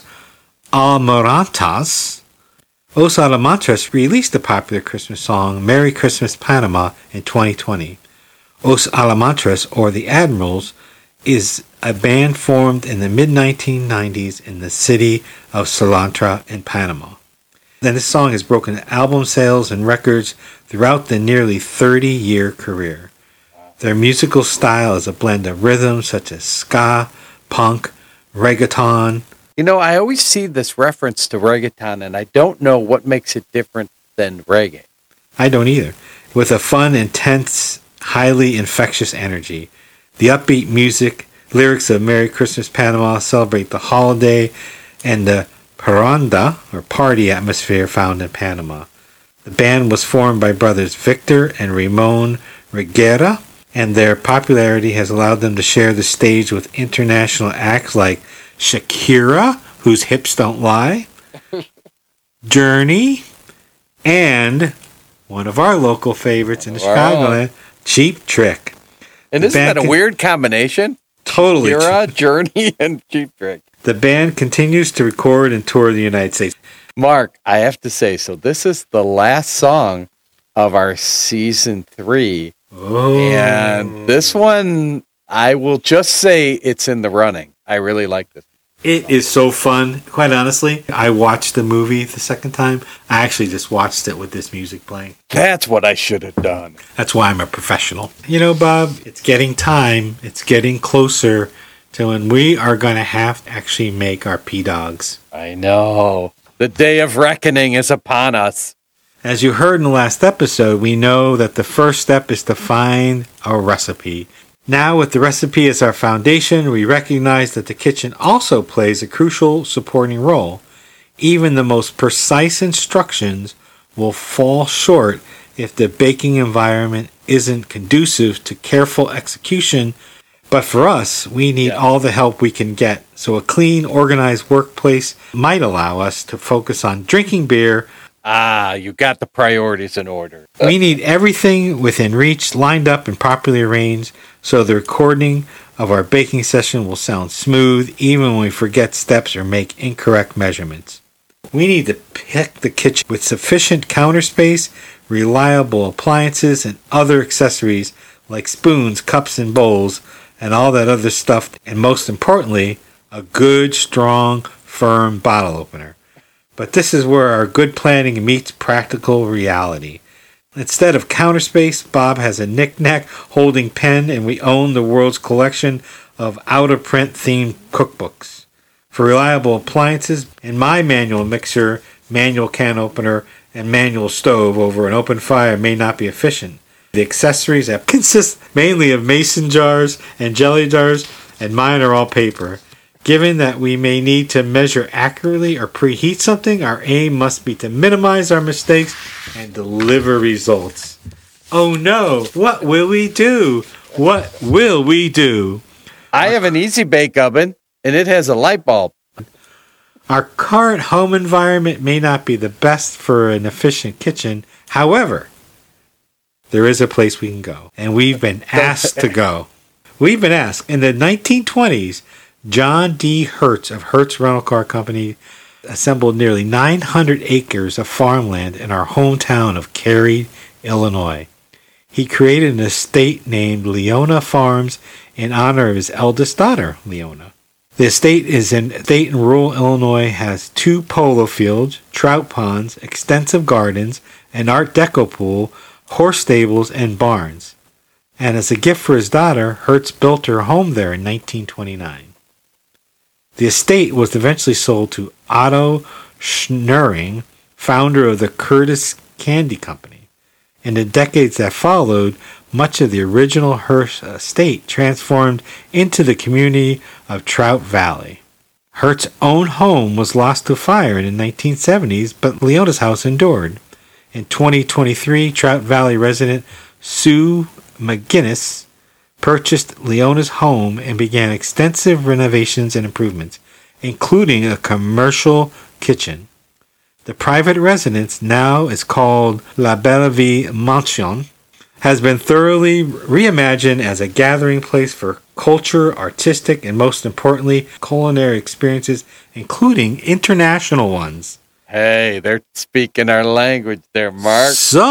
Almarantas. Os Almarantas released the popular Christmas song Merry Christmas Panama in 2020. Os Almarantas, or the Admirals, is a band formed in the mid-1990s in the city of Cilantro in Panama. Then this song has broken album sales and records throughout the nearly 30-year career. Their musical style is a blend of rhythms such as ska, punk, reggaeton. You know, I always see this reference to reggaeton, and I don't know what makes it different than reggae. I don't either. With a fun, intense, highly infectious energy. The upbeat music, lyrics of Merry Christmas Panama celebrate the holiday and the parranda, or party atmosphere found in Panama. The band was formed by brothers Victor and Ramon Reguera, and their popularity has allowed them to share the stage with international acts like Shakira, whose hips don't lie, Journey, and one of our local favorites in the Chicagoland, Cheap Trick. And isn't that a weird combination? Totally. Shakira, Journey, and Cheap Trick. The band continues to record and tour the United States. Mark, I have to say, so this is the last song of our season 3. Oh. And this one, I will just say it's in the running. I really like this. It is so fun. Quite honestly, I watched the movie the second time. I actually just watched it with this music playing. That's what I should have done. That's why I'm a professional. You know, Bob, it's getting time. It's getting closer to when we are going to have to actually make our P-Dogs. I know. The day of reckoning is upon us. As you heard in the last episode, we know that the first step is to find a recipe. Now, with the recipe as our foundation, we recognize that the kitchen also plays a crucial supporting role. Even the most precise instructions will fall short if the baking environment isn't conducive to careful execution. But for us, we need all the help we can get. So a clean, organized workplace might allow us to focus on drinking beer. Ah, you got the priorities in order. We need everything within reach lined up and properly arranged so the recording of our baking session will sound smooth even when we forget steps or make incorrect measurements. We need to pick the kitchen with sufficient counter space, reliable appliances, and other accessories like spoons, cups, and bowls, and all that other stuff. And most importantly, a good, strong, firm bottle opener. But this is where our good planning meets practical reality. Instead of counter space, Bob has a knick-knack holding pen, and we own the world's collection of out-of-print themed cookbooks. For reliable appliances, in my manual mixer, manual can opener, and manual stove over an open fire may not be efficient. The accessories consist mainly of mason jars and jelly jars, and mine are all paper. Given that we may need to measure accurately or preheat something, our aim must be to minimize our mistakes and deliver results. Oh no, what will we do? What will we do? I have an Easy Bake Oven, and it has a light bulb. Our current home environment may not be the best for an efficient kitchen. However, there is a place we can go, and we've been asked to go. We've been asked. In the 1920s, John D. Hertz of Hertz Rental Car Company assembled nearly 900 acres of farmland in our hometown of Cary, Illinois. He created an estate named Leona Farms in honor of his eldest daughter, Leona. The estate in rural Illinois, has 2 polo fields, trout ponds, extensive gardens, an Art Deco pool, horse stables, and barns. and as a gift for his daughter, Hertz built her home there in 1929. The estate was eventually sold to Otto Schnurring, founder of the Curtis Candy Company. In the decades that followed, much of the original Hertz estate transformed into the community of Trout Valley. Hertz's own home was lost to fire in the 1970s, but Leona's house endured. In 2023, Trout Valley resident Sue McGinnis purchased Leona's home and began extensive renovations and improvements, including a commercial kitchen. The private residence, now is called La Belle Vie Mansion, has been thoroughly reimagined as a gathering place for culture, artistic, and most importantly, culinary experiences, including international ones. Hey, they're speaking our language there, Mark.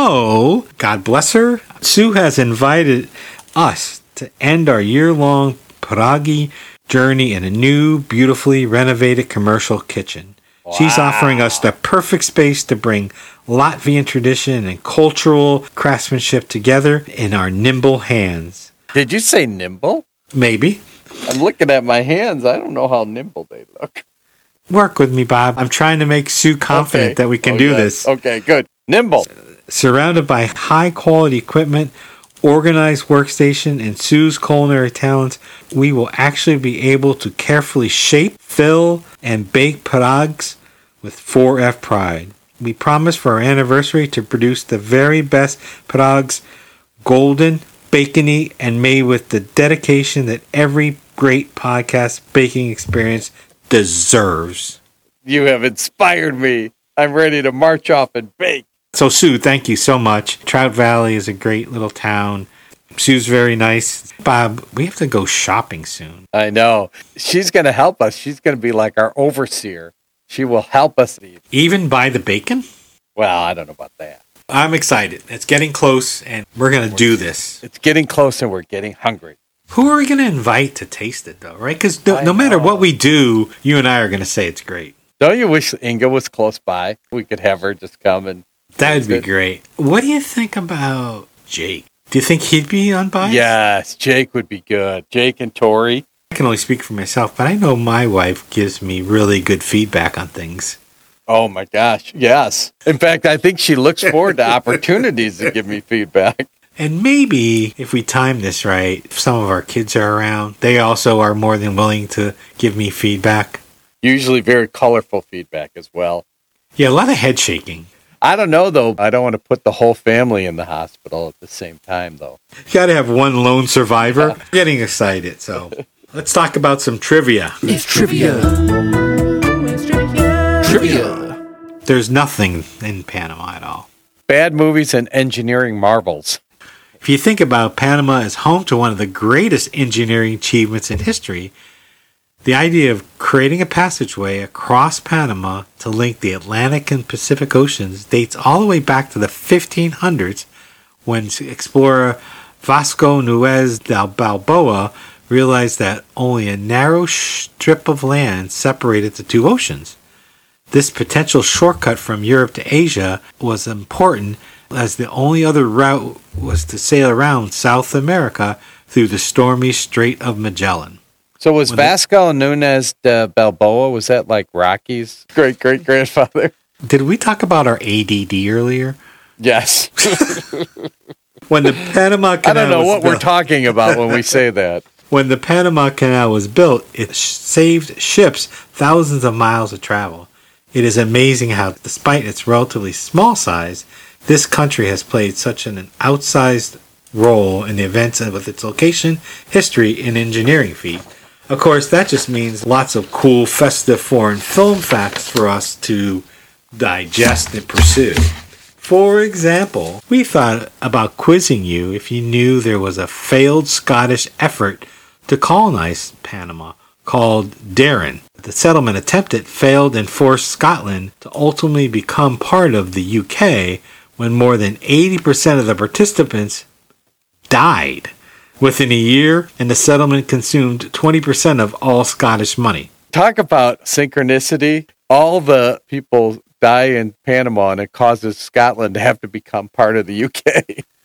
So, God bless her, Sue has invited us to end our year-long pierogi journey in a new, beautifully renovated commercial kitchen. Wow. She's offering us the perfect space to bring Latvian tradition and cultural craftsmanship together in our nimble hands. Did you say nimble? Maybe. I'm looking at my hands. I don't know how nimble they look. Work with me, Bob. I'm trying to make Sue confident that we can do this. Okay, good. Nimble. Surrounded by high-quality equipment, organized workstation, and Sue's culinary talents, we will actually be able to carefully shape, fill, and bake pierogs with 4F pride. We promise for our anniversary to produce the very best pierogs, golden, bacony, and made with the dedication that every great podcast baking experience deserves. You have inspired me. I'm ready to march off and bake. So, Sue, thank you so much. Trout Valley is a great little town. Sue's very nice. Bob, we have to go shopping soon. I know. She's going to help us. She's going to be like our overseer. She will help us. Even buy the bacon? Well, I don't know about that. I'm excited. It's getting close, and we're going to do this. It's getting close, and we're getting hungry. Who are we going to invite to taste it, though, right? Because no matter what we do, you and I are going to say it's great. Don't you wish Inga was close by? We could have her just come and... That would be great. What do you think about Jake? Do you think he'd be unbiased? Yes, Jake would be good. Jake and Tori. I can only speak for myself, but I know my wife gives me really good feedback on things. Oh, my gosh. Yes. In fact, I think she looks forward to opportunities to give me feedback. And maybe if we time this right, if some of our kids are around, they also are more than willing to give me feedback. Usually very colorful feedback as well. Yeah, a lot of head shaking. I don't know, though. I don't want to put the whole family in the hospital at the same time, though. You got to have one lone survivor. I'm getting excited, so let's talk about some trivia. It's trivia. Trivia. There's nothing in Panama at all. Bad movies and engineering marvels. If you think about Panama as home to one of the greatest engineering achievements in history, the idea of creating a passageway across Panama to link the Atlantic and Pacific Oceans dates all the way back to the 1500s when explorer Vasco Nuez de Balboa realized that only a narrow strip of land separated the two oceans. This potential shortcut from Europe to Asia was important as the only other route was to sail around South America through the stormy Strait of Magellan. So was Vasco Nuñez de Balboa, was that like Rocky's great-great-grandfather? Did we talk about our ADD earlier? Yes. When the Panama Canal I don't know what we're talking about when we say that. When the Panama Canal was built, it saved ships thousands of miles of travel. It is amazing how, despite its relatively small size, this country has played such an outsized role in the events of its location, history, and engineering feat. Of course, that just means lots of cool, festive foreign film facts for us to digest and pursue. For example, we thought about quizzing you if you knew there was a failed Scottish effort to colonize Panama called Darren. The settlement attempted failed and forced Scotland to ultimately become part of the UK when more than 80% of the participants died within a year, and the settlement consumed 20% of all Scottish money. Talk about synchronicity. All the people die in Panama, and it causes Scotland to have to become part of the UK.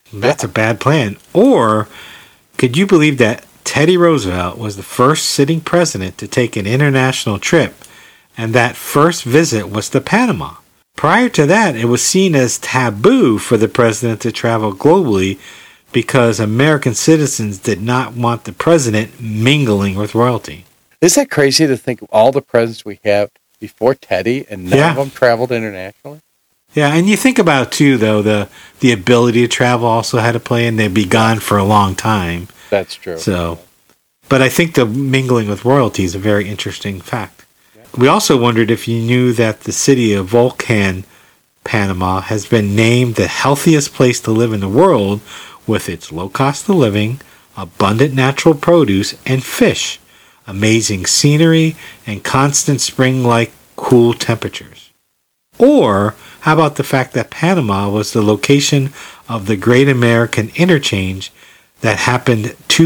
That's a bad plan. Or could you believe that Teddy Roosevelt was the first sitting president to take an international trip, and that first visit was to Panama? Prior to that, it was seen as taboo for the president to travel globally because American citizens did not want the president mingling with royalty. Isn't that crazy to think of all the presidents we have before Teddy, and none of them traveled internationally? Yeah, and you think about, too, though, the ability to travel also had to play in. They'd be gone for a long time. That's true. So, but I think the mingling with royalty is a very interesting fact. Yeah. We also wondered if you knew that the city of Volcan, Panama, has been named the healthiest place to live in the world with its low cost of living, abundant natural produce, and fish, amazing scenery, and constant spring-like cool temperatures. Or how about the fact that Panama was the location of the Great American Interchange that happened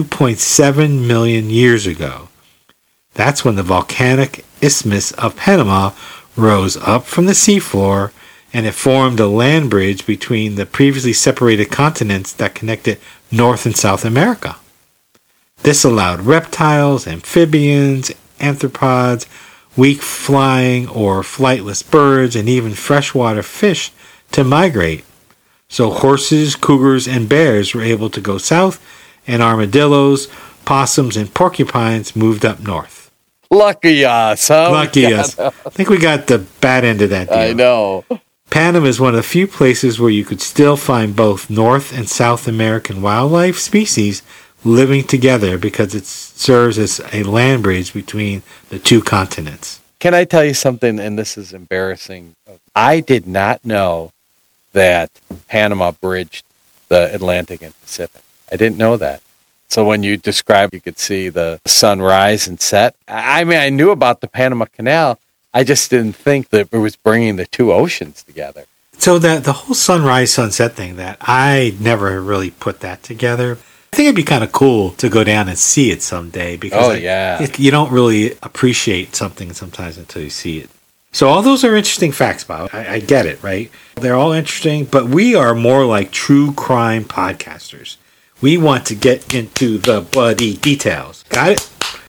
2.7 million years ago? That's when the volcanic isthmus of Panama rose up from the seafloor, and it formed a land bridge between the previously separated continents that connected North and South America. This allowed reptiles, amphibians, arthropods, weak flying or flightless birds, and even freshwater fish to migrate. So horses, cougars, and bears were able to go south, and armadillos, possums, and porcupines moved up north. Lucky us, huh? Lucky us. I think we got the bad end of that deal. I know. Panama is one of the few places where you could still find both North and South American wildlife species living together because it serves as a land bridge between the two continents. Can I tell you something, and this is embarrassing? I did not know that Panama bridged the Atlantic and Pacific. I didn't know that. So when you described, you could see the sun rise and set. I mean, I knew about the Panama Canal. I just didn't think that it was bringing the two oceans together. So the whole sunrise, sunset thing, that I never really put that together. I think it'd be kind of cool to go down and see it someday because you don't really appreciate something sometimes until you see it. So all those are interesting facts, Bob. I get it, right? They're all interesting, but we are more like true crime podcasters. We want to get into the bloody details. Got it?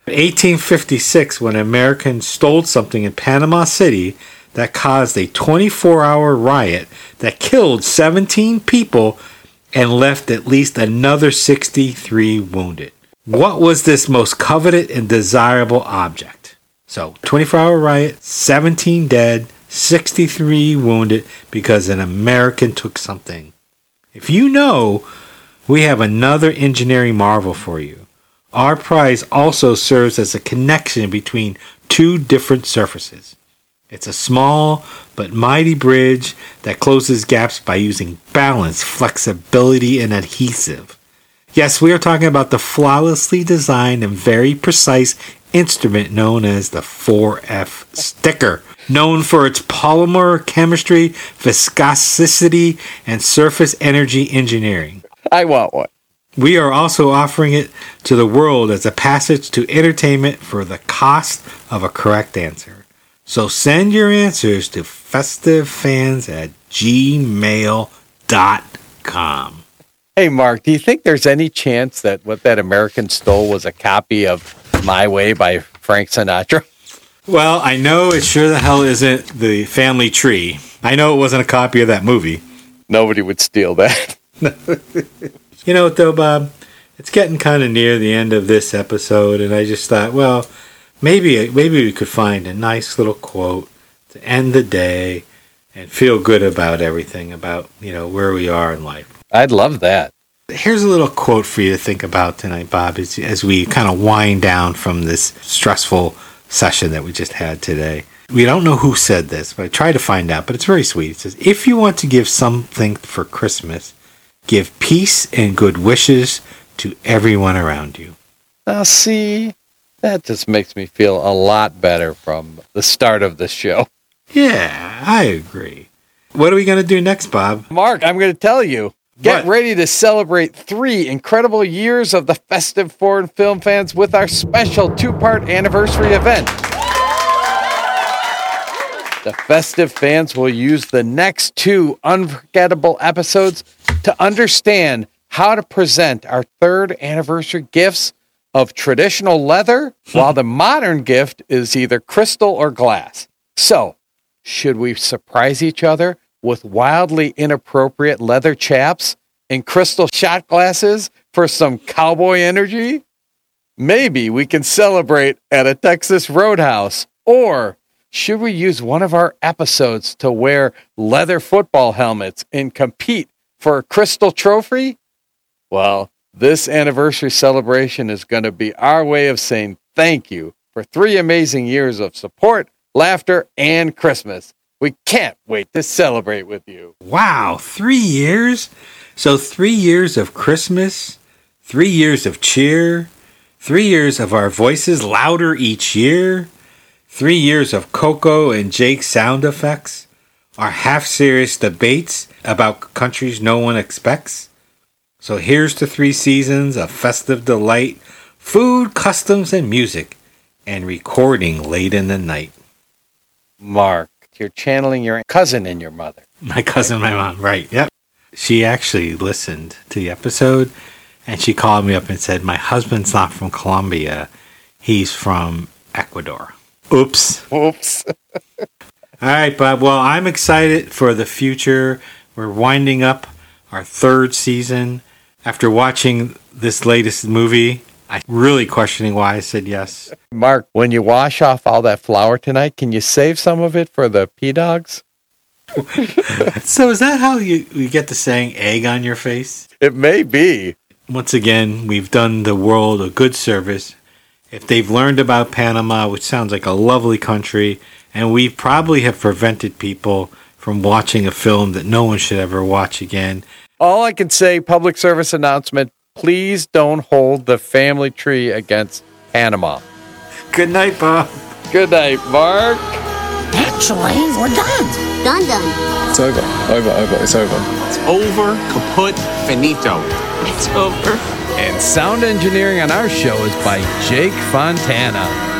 1856, when Americans stole something in Panama City that caused a 24-hour riot that killed 17 people and left at least another 63 wounded. What was this most coveted and desirable object? So, 24-hour riot, 17 dead, 63 wounded because an American took something. If you know, we have another engineering marvel for you. Our prize also serves as a connection between two different surfaces. It's a small but mighty bridge that closes gaps by using balance, flexibility, and adhesive. Yes, we are talking about the flawlessly designed and very precise instrument known as the 4F sticker, known for its polymer chemistry, viscosity, and surface energy engineering. I want one. We are also offering it to the world as a passage to entertainment for the cost of a correct answer. So send your answers to festivefans@gmail.com. Hey, Mark, do you think there's any chance that what that American stole was a copy of My Way by Frank Sinatra? Well, I know it sure the hell isn't The Family Tree. I know it wasn't a copy of that movie. Nobody would steal that. You know what, though, Bob? It's getting kind of near the end of this episode, and I just thought, well, maybe we could find a nice little quote to end the day and feel good about everything, about, where we are in life. I'd love that. Here's a little quote for you to think about tonight, Bob, as we kind of wind down from this stressful session that we just had today. We don't know who said this, but I tried to find out, but it's very sweet. It says, if you want to give something for Christmas, give peace and good wishes to everyone around you. Now, see, that just makes me feel a lot better from the start of the show. Yeah, I agree. What are we going to do next, Bob? Mark, I'm going to tell you. Get ready to celebrate 3 incredible years of the Festive Foreign Film Fans with our special 2-part anniversary event. The Festive Fans will use the next 2 unforgettable episodes to understand how to present our 3rd anniversary gifts of traditional leather, while the modern gift is either crystal or glass. So, should we surprise each other with wildly inappropriate leather chaps and crystal shot glasses for some cowboy energy? Maybe we can celebrate at a Texas Roadhouse. Or should we use one of our episodes to wear leather football helmets and compete for a crystal trophy? Well, this anniversary celebration is going to be our way of saying thank you for 3 amazing years of support, laughter, and Christmas. We can't wait to celebrate with you. Wow, 3 years? So 3 years of Christmas, 3 years of cheer, 3 years of our voices louder each year, 3 years of Coco and Jake sound effects, our half-serious debates about countries no one expects. So here's to 3 seasons of festive delight, food, customs, and music, and recording late in the night. Mark, you're channeling your cousin and your mother. My cousin, my mom, right, yep. She actually listened to the episode, and she called me up and said, my husband's not from Colombia, he's from Ecuador. Oops. Oops. All right, Bob, well, I'm excited for the future. We're winding up our 3rd season. After watching this latest movie, I'm really questioning why I said yes. Mark, when you wash off all that flour tonight, can you save some of it for the P-Dogs? So is that how you get the saying egg on your face? It may be. Once again, we've done the world a good service. If they've learned about Panama, which sounds like a lovely country, and we probably have prevented people from watching a film that no one should ever watch again. All I can say, public service announcement, please don't hold the family tree against Panama. Good night, Bob. Good night, Mark. Actually, we're done. Done. It's over. It's over. It's over. Kaput. Finito. It's over. And sound engineering on our show is by Jake Fontana.